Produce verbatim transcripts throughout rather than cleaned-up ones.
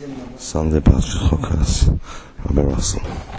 Sunday Pastor Chokas, Rabbi Russell.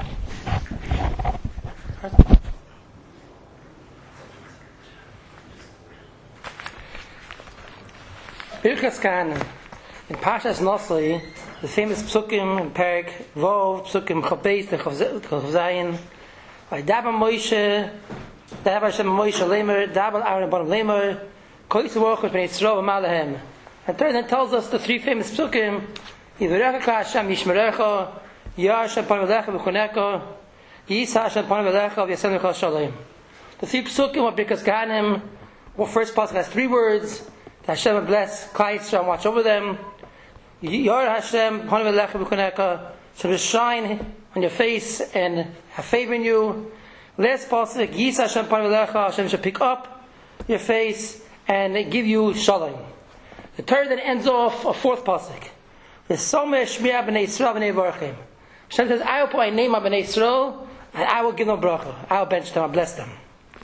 Birkas Kahanim in Parshas Nosli, the famous Psukim in Perek Vov, Psukim Chabeis, the Chavzayin, by Dabar Moshe, Dabar Hashem Moshe Lemer, Dabar Aaron Bonam Lemer, Koyis Ruach Bnei Yisrael V'Malahem. And third, then tells us the three famous Psukim: Yivarecha Hashem Yishmerecha, Yar Hashem Panim Alecha V'Chunecha, Yisa Hashem Panim Alecha V'Yasem Lecha Shalom. The three Psukim of Birkas Kahanim. Well, first pasuk has three words. That Hashem will bless Klal Yisrael and watch over them. Yor Hashem, Panim Alecha V'Chunecha, shall shine on your face and have favor in you. Last pasuk, Yisa Hashem Panim Alecha, Hashem shall pick up your face and give you shalom. The third then ends off a fourth pasuk. The Someh Shmiya B'nei Yisrael B'nei Vorchim. Hashem says, I will put my name on B'nei Yisrael and I will give them bracha. I will bench them, I will bless them.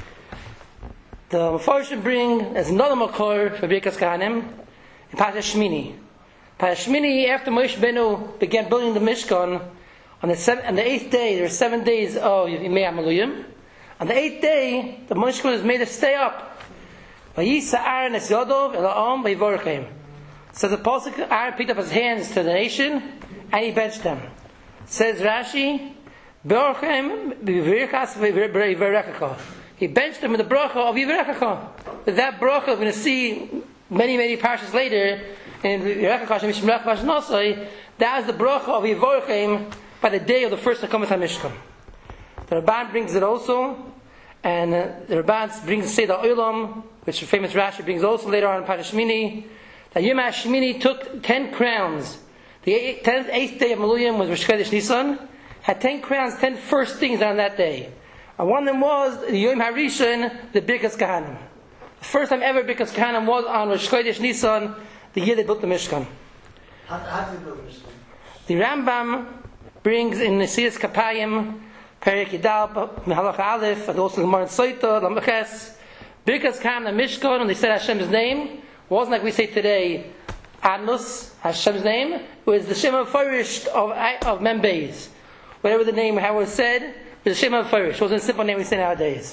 The Mefarshim bring as another makor for Birkas Kahanim in Parshas Shmini. Parshas Shmini, after Moshe Benu began building the Mishkan, on the, seven, on the eighth day, there were seven days of Yimei HaMiluyim. On the eighth day, the Mishkan was made to stay up. Vayisa Aaron es Yodov el Ha'am v'Yivorchem. So the pasuk, Aaron picked up his hands to the nation and he benched them. Says Rashi, Be'orchem v'Yivorchas v'Yivorecha. He benched them with the bracha of Yivarecha. With that bracha, we're going to see many, many parshas later in Yivarecha Hashem Yishmerech Parshas Nosai. That was the bracha of Yivorchem by the day of the first Hakamas HaMishkan. The Ramban brings it also, and uh, the Ramban brings Seder Olam, which the famous Rashi brings also later on in Parshas Shmini. That Yom HaShmini took ten crowns. The eighth, tenth, eighth day of Miluyim was Rosh Chodesh Nisan. Had ten crowns, ten first things on that day. And one of them was the Yom HaRishon, the Birkas Kahanim. The first time ever Birkas Kahanim was on Rosh Chodesh Nisan, the year they built the Mishkan. How, how did they build the Mishkan? The Rambam brings in Nesiyas Kapayim, Perek Yidal, Mehalacha Aleph, and also the Gemara in Soita, Lambeches, Birkas Kahanim, the Mishkan, and they said Hashem's name. It wasn't like we say today, Adnus, Hashem's name. It was the Shem HaFarish of, of Membeis. Whatever the name, how it was said, the Shem HaFarish. It wasn't a simple name we say nowadays.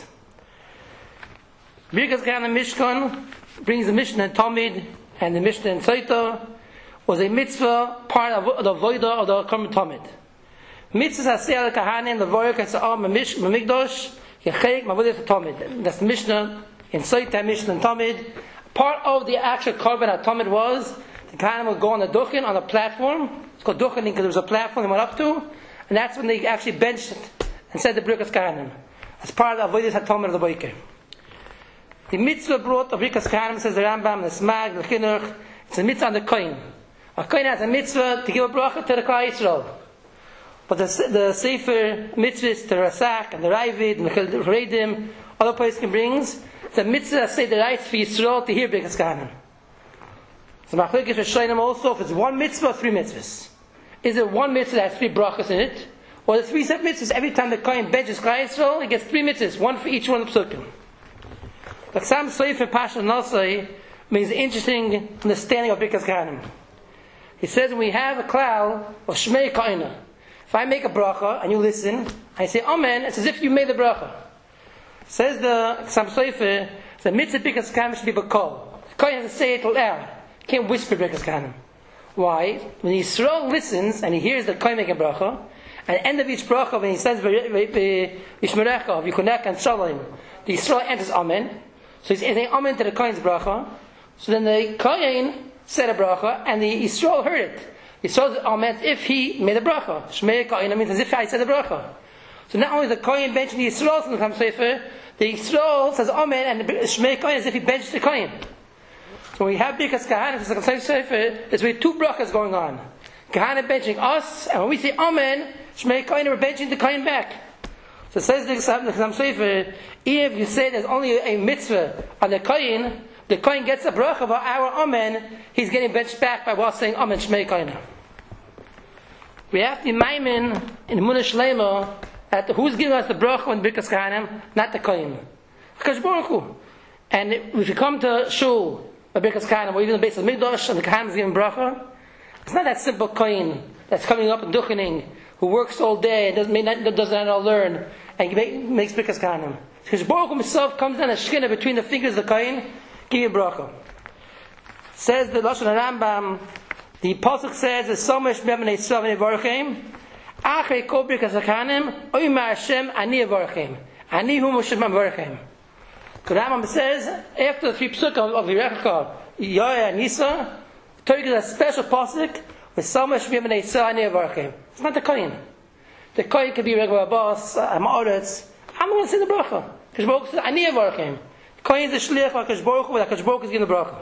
Birkas Kahanim Mishkan brings the Mishnah in Talmud and the Mishnah in Soita was a mitzvah part of the Voida of the Karm Talmud. Mitzvah Aseh al Kahanim the Voida Kasa'am Mamikdosh Yechek Mavodas Talmud. That's the Mishnah in Soita, Mishnah in Talmud. Part of the actual Karban at Talmud was the Kahanim would go on the Duchen on a platform. It's called Duchen because there was a platform they went up to, and that's when they actually benched it and said the Birkas Kahanim as part of the Avodas HaTalmud of the Boiker. The mitzvah brought of Birkas Kahanim, says the Rambam, the Smag, the Chinuch, it's a mitzvah on the Kohen. A Kohen has a mitzvah to give a bracha to the Klal Yisrael. But the, the Sefer mitzvahs to Rasak and the Ravid and the Redim, other places can brings, it's a mitzvah that say the right for Yisrael to hear Birkas Kahanim. So Machlokes Rishonim also, if it's one mitzvah or three mitzvahs. Is it one mitzvah that has three brachas in it? Or the three set mitzvahs, every time the Kohen benches Klal Yisrael, he gets three mitzvahs, one for each one of the psukim. But some Sefer Parshas Nosai means interesting understanding of Birkas Kahanim. He says when we have a klal of Shmei Kaina, if I make a bracha and you listen, I say Amen, it's as if you made the bracha. Says the Sam Sefer, the mitzvah Birkas Kahanim should be bakol. The Kohen has to say it loud. You can't whisper Birkas Kahanim. Why? When Yisrael listens and he hears the Kohen make a bracha, at the end of each bracha, when he says Vishmerecha, V'Yichunecha, and Shalom, the Yisrael enters Amen. So he's saying Amen to the Kohen's bracha. So then the Kohen said a bracha, and the Yisrael heard it. Yisrael said Amen if he made a bracha. Shmei Kohen means as if I said a bracha. So not only the Kohen benching the Yisrael from the Kam Sefer, the Yisrael says Amen, and the Shmei Kohen as if he benched the Kohen. So when we have Birkas Kahanim, it's like a Sefer, there's really two brachas going on. Kahanim benching us, and when we say Amen, Shmei Kohen, we're benching the Kohen back. So it says the Chazam Sefer, if you say there's only a mitzvah on the Kohen, the Kohen gets a bracha of our Amen, he's getting benched back by while saying Amen Shmei Kohen. We have to maimin in Munah Shlema that who's giving us the bracha on Birkas Kahanim, not the Kohen. Hakadosh Baruch Hu. And if you come to Shul, by Birkas Kahanim, or even the base of Mikdash, and the Kahanim is giving bracha, It's not that simple kohen that's coming up and duchening, who works all day and doesn't, may not, doesn't know how to learn, and make, makes Birkas Kahanim. Because Baruch himself comes down a shechina between the fingers of the kohen, give you bracha. Says the Lashon Rambam, the Pasuk says, the Somesh B'Bnei Yisrael V'Nevarchem, Achrei Kol Birkas Kahanim, Oymar Hashem Ani Avarchem, Ani Hu Moshe Avarchem. The Rambam says, after the three psukim of Yerecha, Yoya and Nisa, Torah is a special pasuk with Somesh B'Bnei Yisrael Ani Avarchem. It's not the kohen. The kohen could be a regular boss, a ma'aretz. I'm going to say the bracha. Because Baruch says, Ani Avarchem. The kohen is a shliach of HaKadosh Baruch Hu, but HaKadosh Baruch Hu is giving the bracha.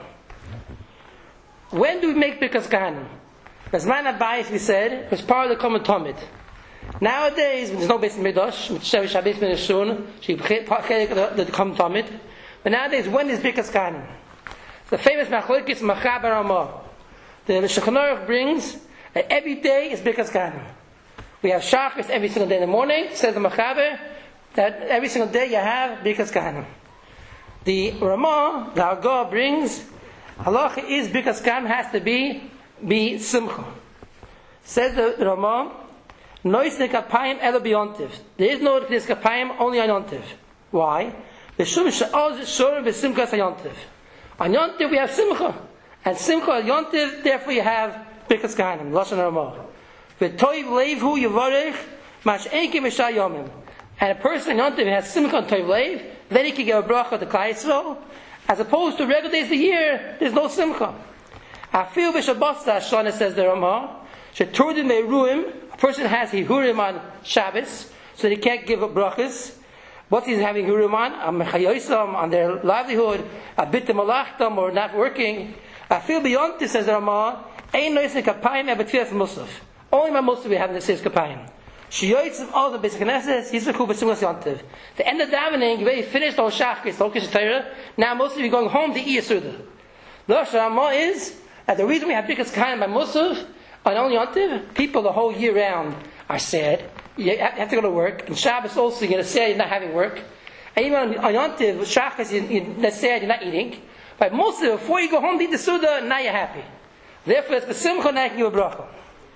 When do we make Birkas Kahanim? As man Abayis, we said, it was part of the common Talmud. Nowadays, there's no Beis Midrash, Shevish HaBeis Midrash soon, she chelik the common Talmud. But nowadays, when is Birkas Kahanim? The famous Machlokes Machaber Ramah. The Shulchan Aruch brings that every day is Birkas Kahanim. We have Shachris every single day in the morning, says the Machaber, that every single day you have Birkas Kahanim. The Ramah, the Agah brings, halacha is Birkas Kahanim has to be be simcha. Says the, the Ramah, nois nekapayim elo biyontiv. There is no nekapayim only on yontiv. Why? B'shum she'oz shorim b'simchas hayontiv. On yontiv we have simcha, and simcha on yontiv. Therefore you have Birkas Kahanim. Lashon Ramah. V'toiv leivhu yivarech mash enki mishah yomim. And a person on yontiv has simcha on toiv leiv, then he can get a bracha to Klal Yisrael. As opposed to regular days of the year, there's no simcha. I feel b'Shabbosta, Shana says the Ramah, sheturdim me'ruim, a person has hihurim on Shabbos, so he can't give up brachas. What he's having hihurim on? On mechayoisam, on their livelihood, a bit of malachtam, or not working. I feel beyond this, says the Ramah, ein noisne kapayim ebetfilas musaf. Only my musaf we have in the says kapayim. Sheyoitzav all the basic knesses, he's the kub b'simlas yontiv. The end of davening, you already finished all shachris, all kishet Torah. Now most of you are going home to eat Yisuda. The Lashon Ramah is that the reason we have Birkas Kahanim by musaf on only yontiv, people the whole year round are sad. You have to go to work. And Shabbos also you're going to say you're not having work. And even on, on yontiv, shachris, you're sad you're not eating. But musaf, before you go home to eat the Suda, now you're happy. Therefore, it's b'simcha now you can give a bracha.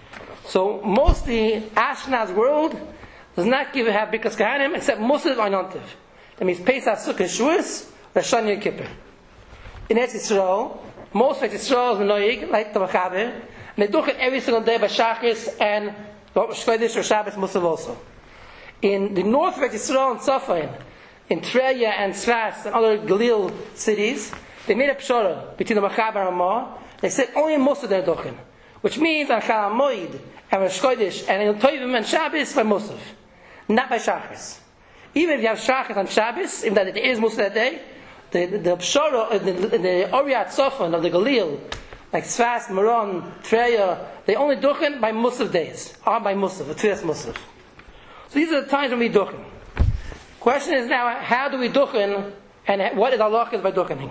So mostly Ashkenaz world does not give have Birkas Kahanim except Musaf on Yontiv. That means Pesach, Sukkot, Shavuos, Rosh Hashanah, Yom Kippur. In Eretz Yisrael, most of Eretz Yisrael is Menoig, like the Machaber, and they do it every single day by Shachris and Shkodesh or Shabbos Musaf also. In the north of Eretz Yisrael and Tzafon, in Treya and Sras and other Galil cities, they made a pshara between the Machaber and Ramah. They said only Musaf they're doing, which means on Chal Moed and Rosh Chodesh and in Tovim and Shabbos by Musaf, not by Shachris. Even if you have Shachris on Shabbos, even that it is Musaf that day, the the, the Pshara, the, the, the Oriyat Tzafon of the Galil, like Sfas, Meron, Treya, they only duchen by Musaf days, or by Musaf, the Tfilas Musaf. So these are the times when we duchen. Question is now, how do we duchen, and what is Allah by duchening?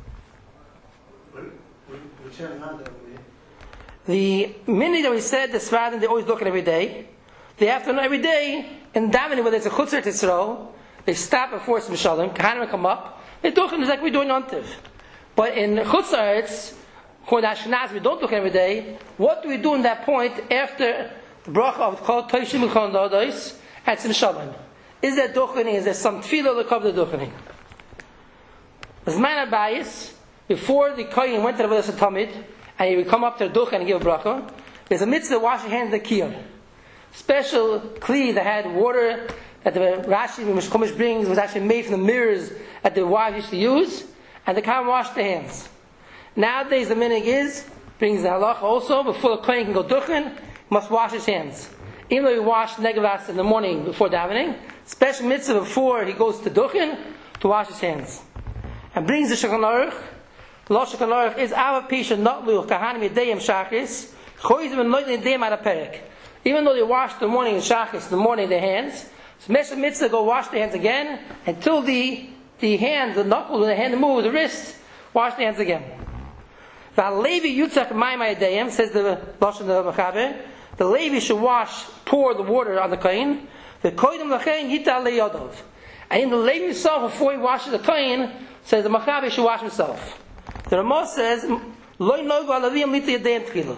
The minute that we said the Sfadim, they always look at every day. They have to know every day, in davening, whether it's a Chutzar Yisrael, they stop before some Shalom, Kahanim come up, they look just like we do in Yontiv. But in Chutzar, it's, according to Ashkenaz, we don't look every day. What do we do in that point after the bracha of Kol Toshim Uchon Dodos and some Shalom? Is there duchening? Is there some tefillah that covers the duchening? As man Abayis, before the Kohen went to the Avodas Tamid, and he would come up to the duchen and give a bracha, there's a mitzvah to wash your hands in the kiyah. Special kli that had water that the Rashi Mishkomish brings was actually made from the mirrors that the wives used to use, and they can't wash their hands. Nowadays the minig is, brings the halacha also, before the Kohen can go duchen, he must wash his hands. Even though he washed negavas in the morning before davening, special mitzvah before he goes to duchen, to wash his hands. And brings the Shulchan Aruch, Lashon Aruch is our pisha not lu kahanim yedayim shachris choyzim and loyim yedayim at a perek. Even though they wash the morning in shachris, the morning their hands, so Meshach mitzvah go wash their hands again until the the hand, the knuckle, the hand move, the wrist, wash their hands again. The Levi yutzach mayim yedayim says the Lashon the Machaber. The Levi should wash, pour the water on the kohen. The kohen lachein hita leyodov. And in the Levi himself, before he washes the kohen, says the Machaber should wash himself. The Ramah says,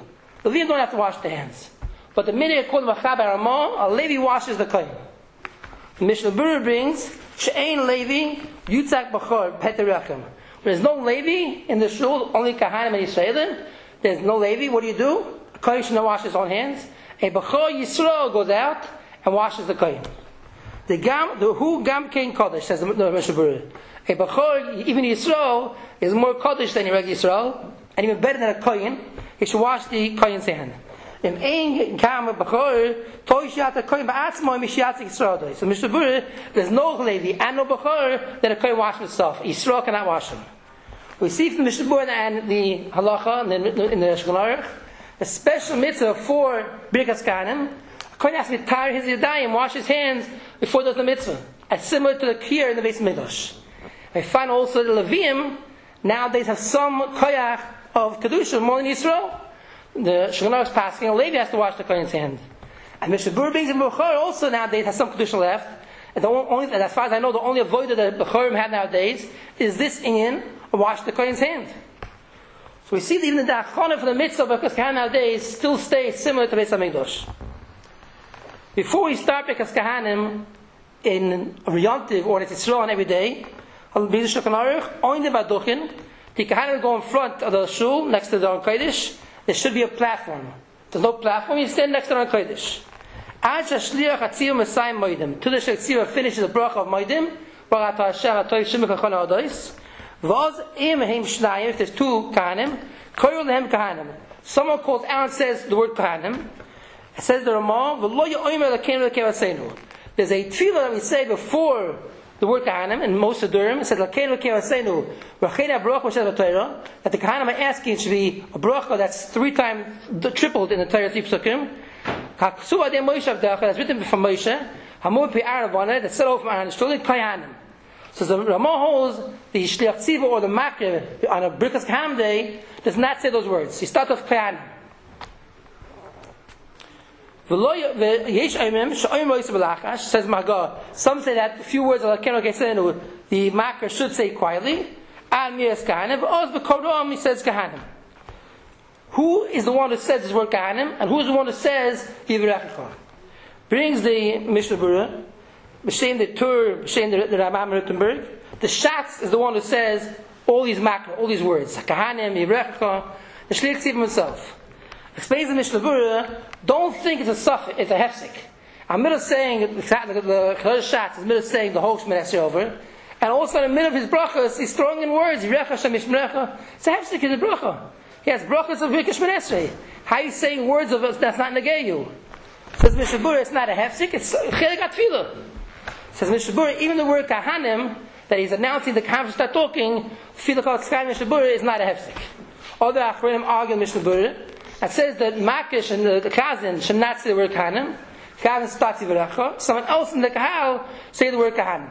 The Levium don't have to wash their hands. But the minute according to Machaber Ramah, a Levi washes the Kohen. The Mishnah Berurah brings, She'ein Levi, Yutzak Bachor, Peter Rachem. There's no Levi in the shul, only Kahanim and Yisraelim. There's no Levi. What do you do? A Kohen should not wash his own hands. A Bachor Yisrael goes out and washes the Kohen. The Gam, the Hu Gam Kein Kodesh, says the Mishnah Berurah. A Bachor, even Yisrael, is more Kodesh than a regular Yisrael, and even better than a Kohen. He should wash the Kohen's hand. Im ein Gam Bachor, Toish Yat a Kohen Ba'atzmo Mishyat Yisrael. So Mishnah Berurah, there's no Levi and no Bachor that a Kohen wash himself. Yisrael cannot wash him. We see from the Mishnah Berurah and the Halacha in the Shulchan Aruch, a special mitzvah for Birkas Kohanim. A Kohen has to retire his Yadayim, wash his hands before he does the mitzvah. As similar to the Kiyar in the Beis Mikdash. I find also the Levium nowadays have some koyach of Kedusha more than Yisrael. The Shulchan Aruch is passing, a Levi has to wash the Kohen's hand. And Mishnah Berurah brings in Bechor also nowadays has some Kedusha left. And the only, as far as I know, the only avodah that Bechorim have nowadays is this inyan, wash the Kohen's hand. So we see that even the Achona for the mitzvah of Birkas Kohanim nowadays still stays similar to Beis HaMikdash. Before we start Birkas Kohanim in Yontiv or in Yisrael every day, the Kohanim go in front of the shul next to the Aron Kodesh. There should be a platform. There's no platform, you stand next to the Aron Kodesh. Till the Shechtzira finishes the bracha of Moedim, Baruch Atah Hashem Atoy Shemich Achon Adois. V'oz im heim shnayim, if there's two Kohanim, Koyol lehem Kohanim. Someone calls out and says the word Kohanim. It says the Ramah, V'lo yo'omer l'keinu l'keinu aseinu. There's a tefillah that we say before the word Kohanim, in most of Durham, it says l'keinu l'keinu aseinu, V'chein ha'broch v'shes v'torah, that the Kohanim are asking should be a bracha that's three times tripled in the Torah three psukim. K'ksuv adei Moshe avdecha, that's written from Moshe, Hamur pi'ar avoneh, that's set over from Aaron, Shulin Kohanim. So the Ramah holds the Shliach Tziva or the Makir on a Birkas Kohanim day does not say those words. He starts with Kohanim. Says Maga. Some say that a few words of the Makir should say quietly. He says Kohanim. Who is the one who says this word Kohanim, and who is the one who says Yivrechecha? Brings the Mishnah Berurah. B'shem the Tur, b'shem the, the Rambam Rothenberg. The Shatz is the one who says all these makra, all these words. Kahanim, Yivrechecha, the Shliach Tziva himself. Explains the Mishnah Berurah, don't think it's a suffix, it's a hefsek. I'm middle saying, the Shatz is middle saying the whole Shemini Esrei over, and also in the middle of his brachas, he's throwing in words, Yivrecha, Shem Yishmerecha. It's a hefsek in the bracha. He has brachas of Birkas Shemini Esrei. How are you saying words of that's not negayu? Says Mishnah Berurah, it's not a hefsek, it's chelik atfilah. Says Mishnah Berurah, even the word Kahanim, that he's announcing the Kohanim to start talking, Tefillah called Sky Mishnah Berurah is not a hefsek. Other Achronim argue Mishnah Berurah, that says that Makish and the, the Chazan should not say the word Kahanim. Chazan starts Yivrecha. Someone else in the Kahal say the word Kahanim.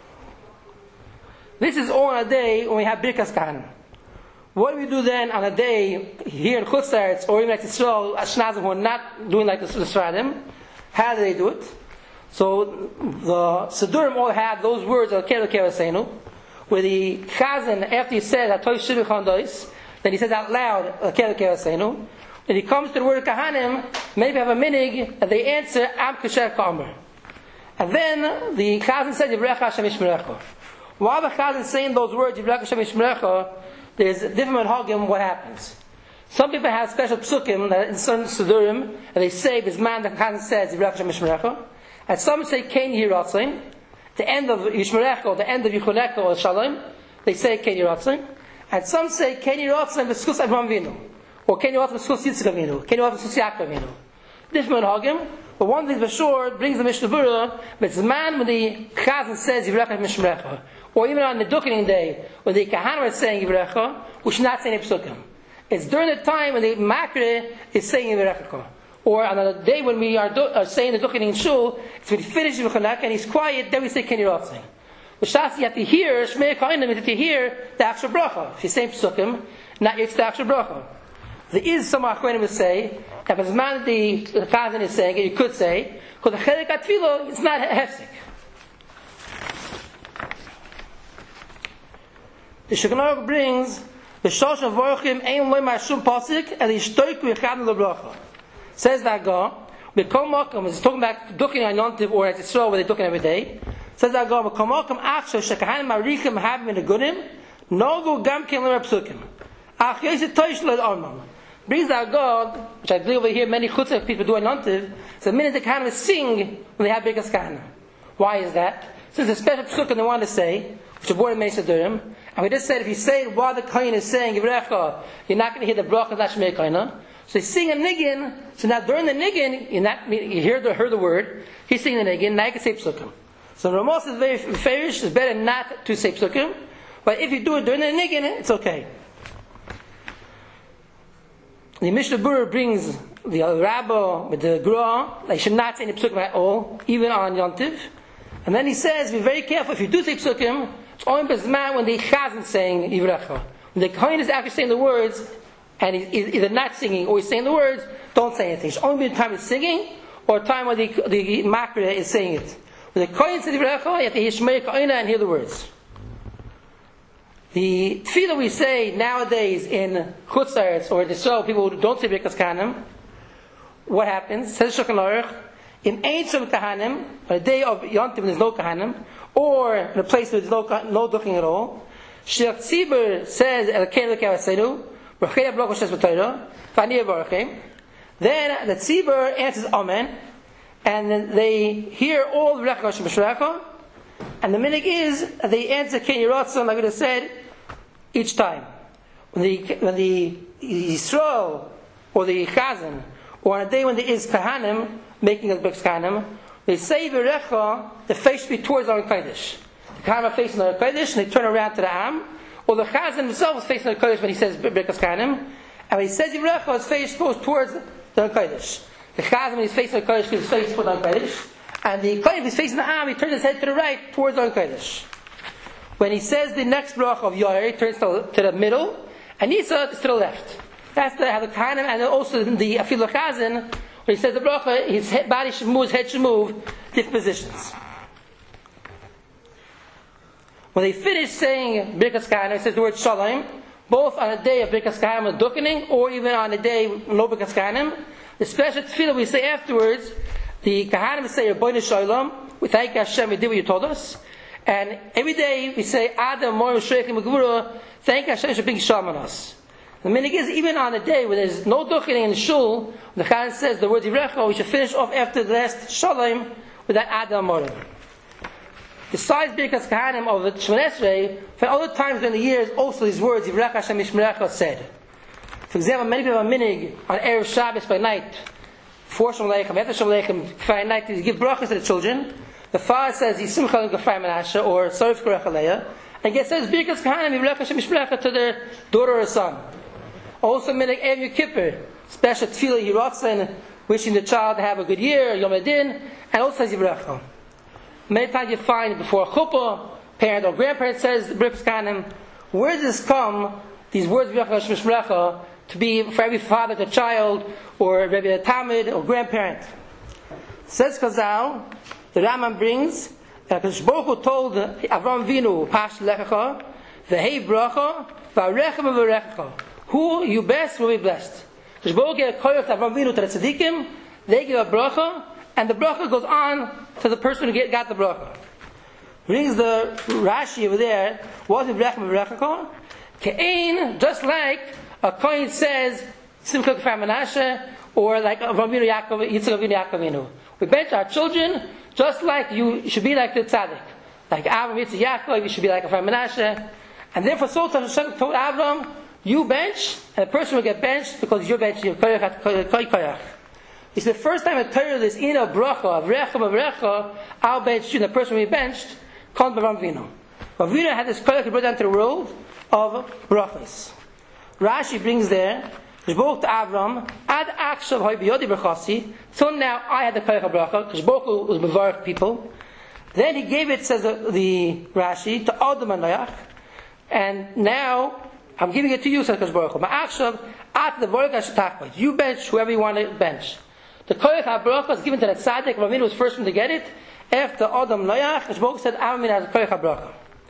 This is all on a day when we have Birkas Kohanim. What do we do then on a day here in Chutz La'aretz or even like Yisrael, Ashkenazim who are not doing like the Sfaradim? How do they do it? So the Sidurim all have those words of Keil Keil Aseinu, where the Chazan, after he says Atoy Shivich Handois, then he says out loud Keil Keil Aseinu. When he comes to the word Kahanim, maybe have a minig, and they answer Am Kasher Kamer. And then the Chazan said Yivrecha Hashem Yishmerecha. While the Chazan is saying those words Yivrecha Hashem Yishmerecha, there's different hagim what happens. Some people have special psukim that in certain Sidurim, and they say this man the Chazan says Yivrecha Hashem Yishmerecha. And some say Kein Yiratzim, the end of Yishmerecha, or the end of Yichunecha or Shalom, they say Kein Yiratzim. And some say Kein Yiratzim B'Skus Avraham Avinu, or Kein Yiratzim B'Skus Yitzchak Avinu, Kein Yiratzim B'Skus Yaakov Avinu. Different hagim, but one thing for sure brings the Mishnah Berurah, but it's the man when the Chazan says Yivrecha Yishmerecha, or even on the Dukening day when the Kahana is saying Yivrecha, we should not say any psukim. It's during the time when the Makre is saying Yivrecha. Or on a day when we are, do, are saying the Dukening in Shul, it's when he finishes Yichunecha and he's quiet, then we say Kein Yiratzim. But Shas, you have to hear, Shmei Kohanim, you have to hear the actual bracha. If you say psukim, not yet the actual bracha. There is some Achronim who say that as man the Chazan is saying, you could say, because the Chelik HaTfilah, it's not hefsek. The Shulchan Aruch brings The Shoshan Vorchim Ein Loy Mashum Pasik and the Shtoik V'Chadn L'Bracha. Says that God, B'Kol Mokum is talking about duking on Yontiv or at Yisrael where they're duking every day. Says that God, B'Kol Mokum Achshav Shekahanim Marichim Habim in the Gudim Nogu Gam Kem L'Rab Psukim Ach Yosef Toish L'Ad Armam. Brings that God, which I believe over here many chutzah people do in Yontiv, so the minute the Kahanim sing when they have Birkas Kahanim. Why is that? Since there's a special psukim they want to say, which are born in Mesa Durim, and we just said if you say it while the Kohen is saying Yivrecha, you're not going to hear the bracha of Lashmei Kohen. So he's singing a niggin, so now during the niggin, you're not, you hear the, heard the word, he's singing the niggin, now you can say psukim. So Ramos is very fairish, it's better not to say psukim, but if you do it during the niggin, it's okay. The Mishnah Berurah brings the Rabbah with the Gra, they should not say any psukim at all, even on Yontiv. And then he says, be very careful, if you do say psukim, it's only bezman when the chazan saying Yivrecha. When the Kohen is actually saying the words, and he's either not singing or he's saying the words, don't say anything. It's only the time he's singing, or a time when the, the makra is saying it. When the Kohen says Yivrecha, you have to hear Shmei Kohen and hear the words. The tefillah we say nowadays in Chutz La'aretz or in Israel, people who don't say Birkas Kahanim, what happens? Says Shulchan Aruch, in Eitzim Kahanim, on a day of Yontiv when there's no Kahanim, or in a place where there's no, no duking at all, Shech Tzibur says, Elkein Elkei Avosenu, B'chei HaBrach Hashem B'Torah, V'ani Yvarachem. Then the Tzibur answers Amen, and then they hear all the B'rach Hashem B'Shrecha, and the minig is they answer Ken Yiratzon, like we just said, each time. When the when the Yisrael or the Chazan, or on a day when there is Kahanim making a Birkas Kahanim, they say V'recha, the face should be towards Aron Kodesh. The Kahanim are facing Aron Kodesh, and they turn around to the Am, or the Chazan himself is facing Aron Kodesh when he says Birkas Kahanim, and when he says V'recha, his face goes towards the Aron Kodesh. The Chazan, when he's facing Aron Kodesh, his face towards Aron Kodesh. And the Kohen, if he's facing the Am, he turns his head to the right towards Aron Kodesh. When he says the next bracha of Yair, he turns to, to the middle, and Nisa is to the left. That's the, how the Kohanim, and also the Afilu Chazan, when he says the bracha, his head, body should move, his head should move, different positions. When they finish saying Birkas Kahanim, it says the word Shalom, both on a day of Birkas Kahanim and Dukening, or even on a day with no Birkas Kahanim. The special tefillah we say afterwards, the Kahanim say, Rabbeinu Shalom, we thank Hashem, we did what you told us. And every day we say, Adam, Morim, Shreichim, Gevura, thank Hashem for bringing Shalom on us. The minig is, even on a day when there's no duchening in the shul, the Kahanim says the word Yivrecha, we should finish off after the last Shalom with that Adam, Morim. Besides Birkas Kahanim of the Shemoneh Esrei, for other times during the years, also these words, Yivrecha Hashem Yishmerecha, said. For example, many people have a minig on Erev Shabbos by night, before Shalom Aleichem, after Shalom Aleichem, Friday night, to give brachas to the children. The father says, Yisim Chalim Gafai Menashe, or Sarif Korech Aleya, and he says, Birkas Kahanim, Yivrecha Hashem Yishmerecha, to their daughter or son. Also, minig Erev Yom Kippur, special tefillah Yiratzon, wishing the child to have a good year, Yom Adin, and also says Yivrecha. Many times you find before a chuppah, parent or grandparent says Birkas Kahanim. Where does this come, these words Yivrecha Hashem Yishmerecha, to be for every father to child, or maybe a Talmud, or grandparent? Says Chazal, the Rambam brings, that Kadosh Baruch Hu told Avram Avinu, Pash Lechacha, V'hei Bracha, V'arechem V'arechecha. Who you best will be blessed. Kadosh Baruch Hu gave a koyach to Avram Avinu, to the tzaddikim, they give a bracha, and the bracha goes on to the person who get, got the bracha. Brings the Rashi over there, what is V'arechem V'arechecha? Ke'ein, just like a kohen says, Simcha K'far Menashe, or like Avram Avinu Yaakov, Yitzchak Avinu Yaakov Avinu. We bench our children, just like you should be like the tzaddik. Like Avram, Yitzchak, Yaakov, you should be like K'far Menashe. And therefore, so Hashem told Avram, you bench, and the person will get benched because you're benching your koyach. It's the first time a Torah is in a bracha, of recha, of recha, I'll bench you, and the person will be benched, called Avram Avinu. Avinu had this koyach brought down to the world of brachas. Rashi brings there, Kishbok to Avram, Ad Akshav Hoy B'Yodi B'Chasi, so now I had the koyach of bracha, Kishbok was Mevarech people. Then he gave it, says the, the Rashi, to Adam and Noach, and now I'm giving it to you, says Baruch Hu. Ma'achshav, at the Vorek HaShetakot. You bench whoever you want to bench. The Koyach HaBracha was given to that tzaddik. Ravinu was the first one to get it. After Adam Noach, Baruch Hu said, Amin has a Koyach HaBracha.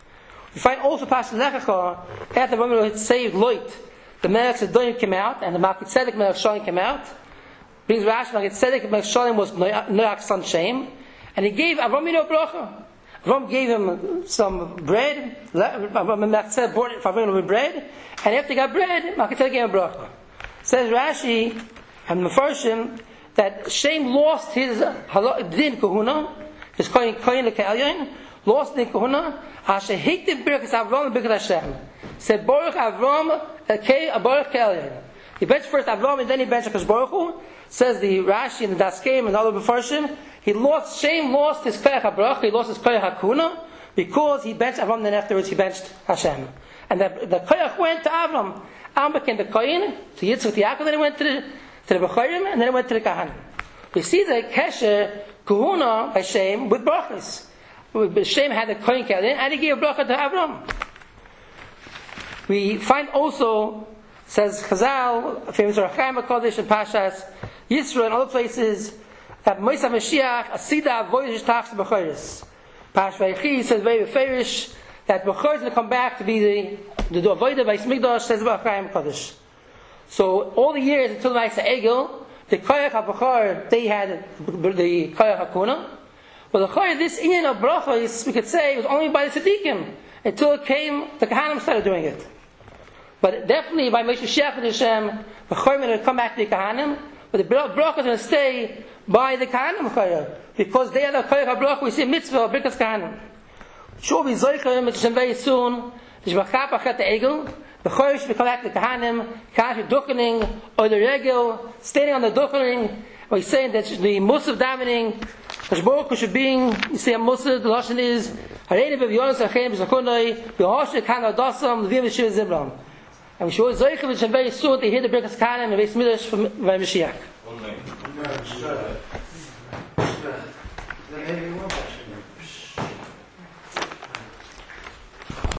We find also Pasha Lechacha, after the woman had saved Lot, the Melech Sedoim came out, and the Malchit Tzedek Melech Shalim came out. Brings Rashi, Malchit Tzedek Melech Shalim was Noach's son Shem, and he gave Avram Yino bracha. Avram gave him some bread, Melech Tzedek brought it for Avram with bread, and after he got bread, Malchit Tzedek gave him bracha. Says Rashi and Mefarshim that Shem lost his din kahuna, his kohen kohen lekelyon, lost din kahuna. Asher hated birkas Avram birkas Hashem. Said Baruch Avram Kei Baruch Kelyon. He benched first Avram and then he benched Hakadosh Baruch Hu. Says the Rashi and the Daskeim and other Mefarshim. He lost Shem lost his kohen habrach. He lost his kohen hakuna because he benched Avram. Then afterwards he benched Hashem. And the the kohen went to Avram. Avram became the kohen to Yitzchak to Yaakov. Then he went to the to the Bechorim and then he went to the Kahanim. We see the Kesher Kahuna by Shem with brachas. Shem had the kohen kelin and he gave a bracha to Avram. We find also, says Chazal, famous Racham HaKodesh and Pashas Yisro and other places, that Moshe Mashiach Asida Avodah Tachs Bechoros. Pash Vayechi says very farish that Bechoros is going to come back to be the the Avodah by Smigdash, says Racham HaKodesh. So all the years until the Ma'aseh Egel, the Koyach HaBechor, they had the Koyach HaKuna. But the Koyach, this Indian of Brachos, we could say, was only by the Tzaddikim until it came, the Kahanim started doing it. But definitely by Moshe Mashiach and Hashem, the Koyach will come back to the Kahanim, but the Brachos are going to stay by the Kahanim Koyach, because they are the Koyach HaBrach, we see mitzvah of Birkas Kahanim. Sure, we Zoycha, which is very soon, the Shmachap Achat Egel, the Chodesh will come back to the Kahanim, Kahanim Duchening, or the Regel, standing on the Duchening. We're saying that the Musaf davening, Hakadosh Baruch Hu should be, you say a Musaf, the Lashon is, Hareini B'Yonos Achem B'Zakunoi, B'Hoshek Han Adasam, L'Vim Yeshiva Zimram. And we should Zoycha, which is very soon to hear the Birkas Kahanim and Beis Midrash from Mashiach.